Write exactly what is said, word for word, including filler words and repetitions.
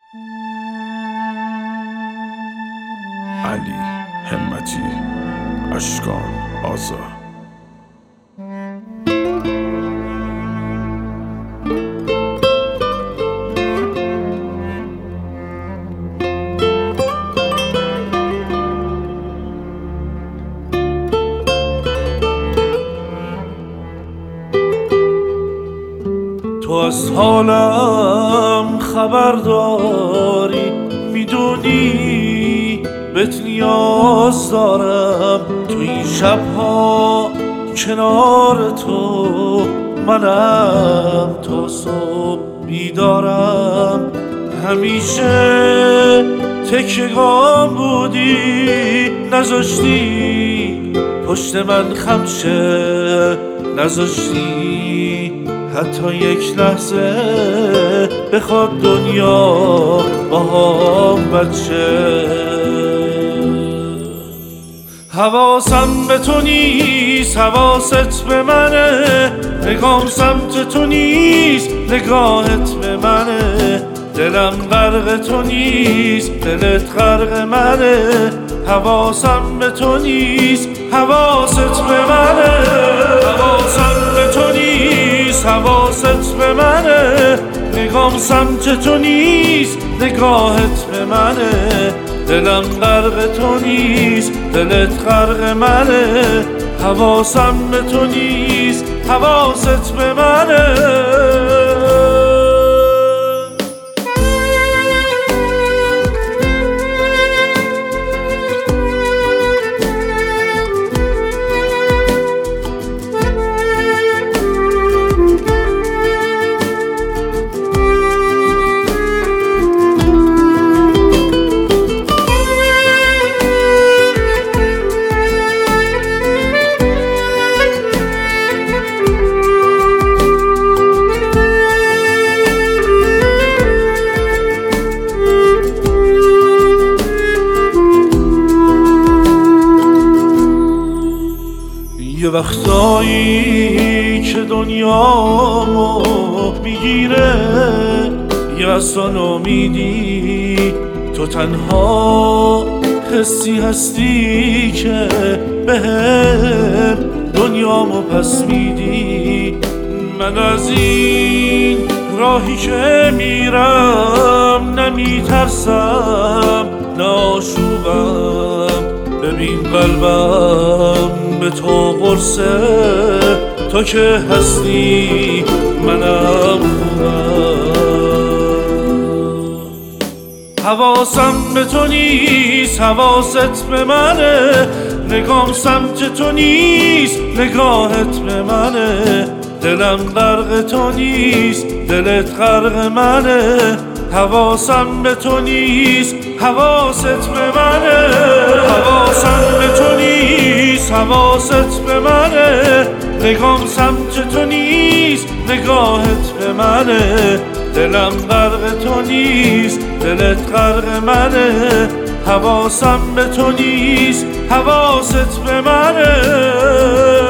علی همتی، اشکان آزاد. تو از حالم خبر داری، میدونی بهت نیاز دارم. تو این شبها کنار تو منم تا صبح بیدارم. همیشه تکیه‌گام بودی، نذاشتی پشت من خم شه، نذاشتی حتی یک لحظه بخواد دنیا با هم بچه. حواسم به تو نیست، حواست به منه، نگام سمت تو نیست، نگاهت به منه. دلم غرق تو نیست، دلت غرق منه. حواسم به تو نیست، حواست به منه. حواسم به تو نیست، حواست به منه. نگام سمت تو نیست، نگاهت به منه. دلم غرق تو نیست، دلت غرق منه. حواسم به تو نیست، حواست به منه. یه وقتایی که دنیامو میگیره یه اصلا نامیدی، تو تنها حسی هستی که بهم دنیامو پس میدی. من از این راهی که میرم نمیترسم، ناشوبم. ببین قلبم به تو قرصه، تو که هستی منم خوبم. حواسم به تو نیست، حواست به منه. نگام سمت تو نیست، نگاهت به منه. دلم غرق تو نیست، دلت غرق منه. حواسم به تو نیست، حواست به منه. حواسم به تو نیست، حواست به منه. نگام سمت تو نیست، نگاهت به منه. دلم غرق تو نیست، دلت غرق منه. حواسم به تو نیست، حواست به منه.